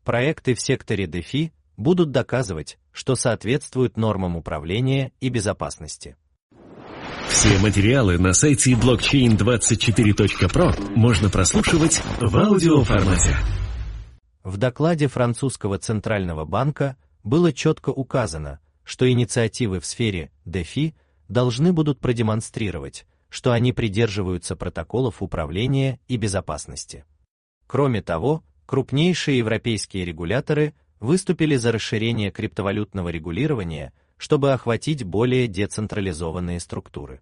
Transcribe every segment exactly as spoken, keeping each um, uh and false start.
Проекты в секторе DeFi будут доказывать, что соответствуют нормам управления и безопасности. Все материалы на сайте блокчейн двадцать четыре точка про можно прослушивать в аудиоформате. В докладе французского центрального банка было четко указано, что инициативы в сфере DeFi должны будут продемонстрировать, что они придерживаются протоколов управления и безопасности. Кроме того, крупнейшие европейские регуляторы выступили за расширение криптовалютного регулирования, чтобы охватить более децентрализованные структуры.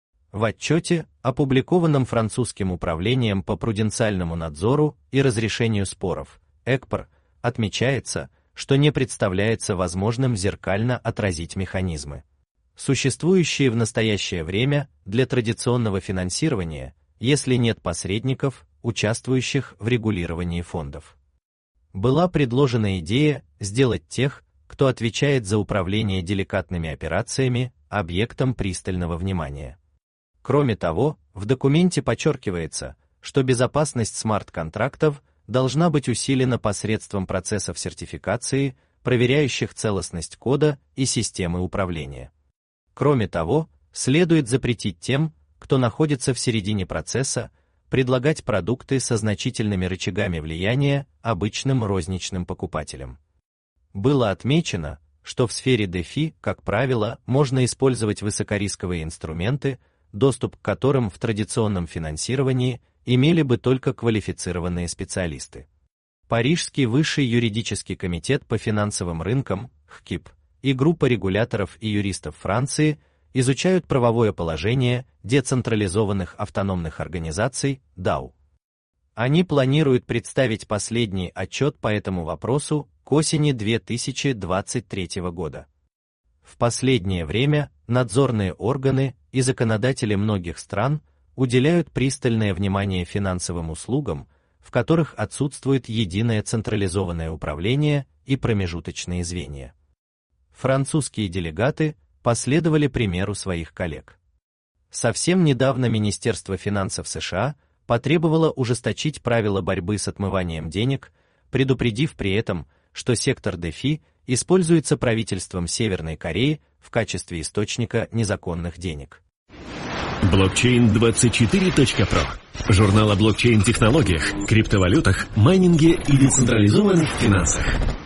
В отчете, опубликованном французским управлением по пруденциальному надзору и разрешению споров, и си пи ар, отмечается, что не представляется возможным зеркально отразить механизмы, существующие в настоящее время для традиционного финансирования, если нет посредников, участвующих в регулировании фондов. Была предложена идея сделать тех, кто отвечает за управление деликатными операциями, объектом пристального внимания. Кроме того, в документе подчеркивается, что безопасность смарт-контрактов должна быть усилена посредством процессов сертификации, проверяющих целостность кода и системы управления. Кроме того, следует запретить тем, кто находится в середине процесса, предлагать продукты со значительными рычагами влияния обычным розничным покупателям. Было отмечено, что в сфере DeFi, как правило, можно использовать высокорисковые инструменты, доступ к которым в традиционном финансировании имели бы только квалифицированные специалисты. Парижский высший юридический комитет по финансовым рынкам, ХКИП, и группа регуляторов и юристов Франции изучают правовое положение децентрализованных автономных организаций, дао. Они планируют представить последний отчет по этому вопросу к осени две тысячи двадцать третьего года. В последнее время надзорные органы и законодатели многих стран уделяют пристальное внимание финансовым услугам, в которых отсутствует единое централизованное управление и промежуточные звенья. Французские делегаты последовали примеру своих коллег. Совсем недавно Министерство финансов США потребовало ужесточить правила борьбы с отмыванием денег, предупредив при этом, что сектор DeFi используется правительством Северной Кореи в качестве источника незаконных денег. блокчейн двадцать четыре точка про. Журнал о блокчейн-технологиях, криптовалютах, майнинге и децентрализованных финансах.